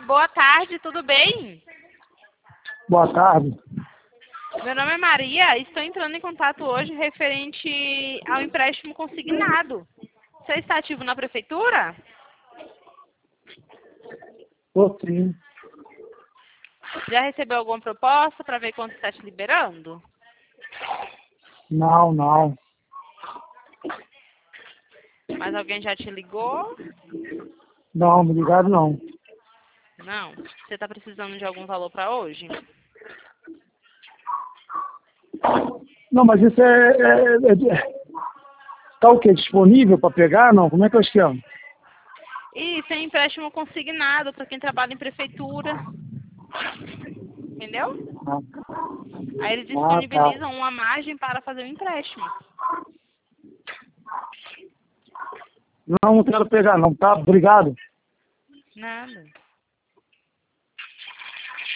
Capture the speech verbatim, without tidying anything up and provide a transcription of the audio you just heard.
boa tarde, tudo bem? Boa tarde. Meu nome é Maria e estou entrando em contato hoje referente ao empréstimo consignado. Você está ativo na prefeitura? Tô sim. Já recebeu alguma proposta para ver quanto está te liberando? Não, não. Mas alguém já te ligou? Não, me ligaram não. Não. Você está precisando de algum valor para hoje? Não, mas isso é... é, é tá o quê? Disponível para pegar? Não? Como é que eu chamo? Isso é empréstimo consignado para quem trabalha em prefeitura. Entendeu? Ah, Aí eles ah, tá. disponibilizam uma margem para fazer o empréstimo. Não, não quero pegar não, tá? Obrigado. Nada.